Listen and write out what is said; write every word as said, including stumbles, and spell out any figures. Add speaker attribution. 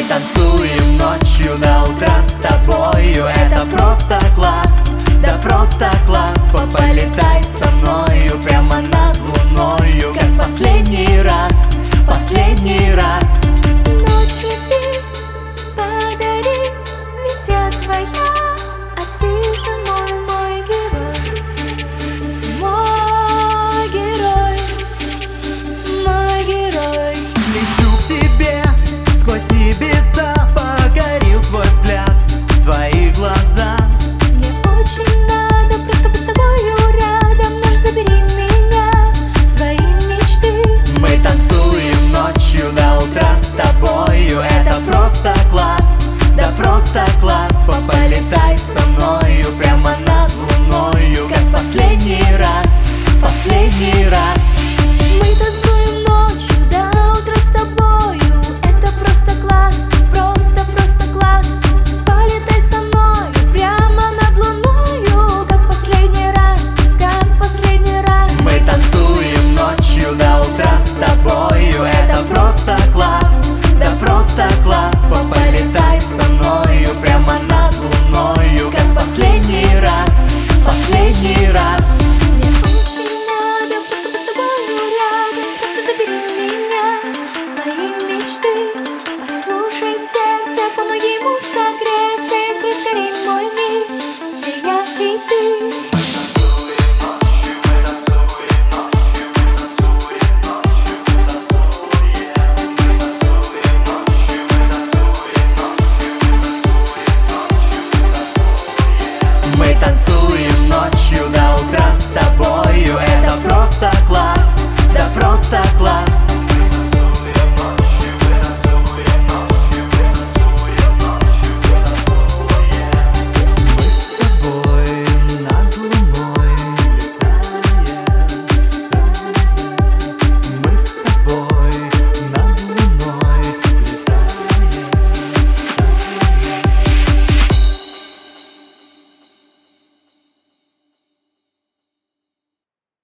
Speaker 1: танцуем ночью до утра с тобою. Это просто класс, да просто класс. Полетай со мною прямо над луною, как последний раз, последний раз.
Speaker 2: Ночь любви подари, ведь я твоя, а ты же мой, мой герой. Мой герой, мой герой.
Speaker 1: Лечу к тебе сквозь небеса, покорил твой взгляд, твои глаза.
Speaker 2: Мне очень надо просто быть с тобою рядом. Ну ж забери меня в свои мечты.
Speaker 1: Мы танцуем ночью до утра с тобою. Это просто класс, да просто класс. Полетай со